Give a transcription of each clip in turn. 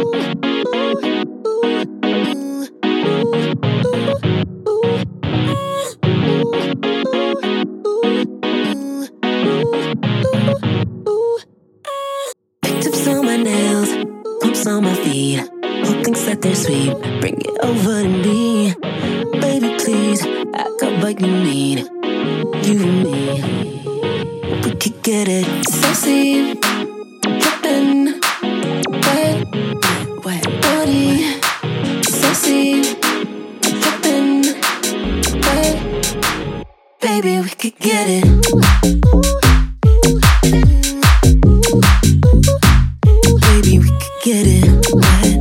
Tips on my nails, pumps on my feet. Who thinks that they're sweet? Bring it over to me. Baby, please, act up like you need you and me. We could get it saucy, drippin', wet, wet body. Saucy, drippin', wet. Baby, we could get it. Baby, we could get it wet.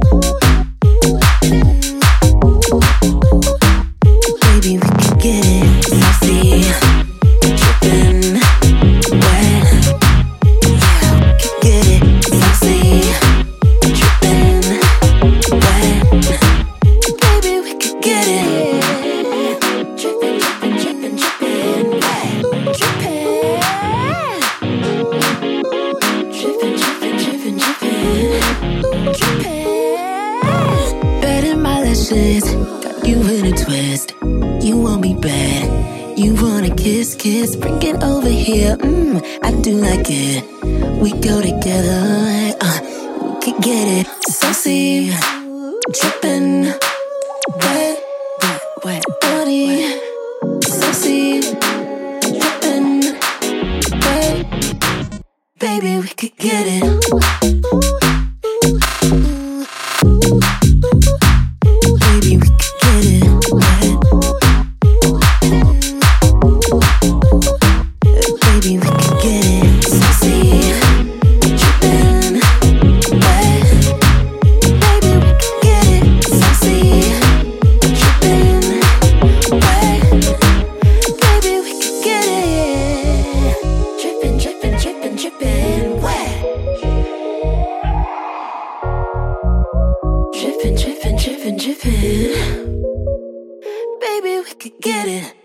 Baby, we could get it saucy, drippin', wet. Yeah, we could get it saucy, drippin', wet. Baby, we could get it drippin', drippin', drippin', drippin', wet. Drippin', drippin', drippin', drippin', drippin'. Bed in my lashes, got you in a twist. You want me bad, you wanna kiss, kiss. Bring it over here, I do like it. We go together, we could get it saucy, drippin', wet, wet, wet body. Saucy, drippin', wet. Baby, we could get it. Baby, we could get it wet. Baby, we could get it saucy, drippin', wet. Baby, we could get it saucy, drippin', wet. Baby, we could get it drippin', drippin', drippin', drippin', wet. Drippin', drippin', drippin', drippin'. Baby, we could get it.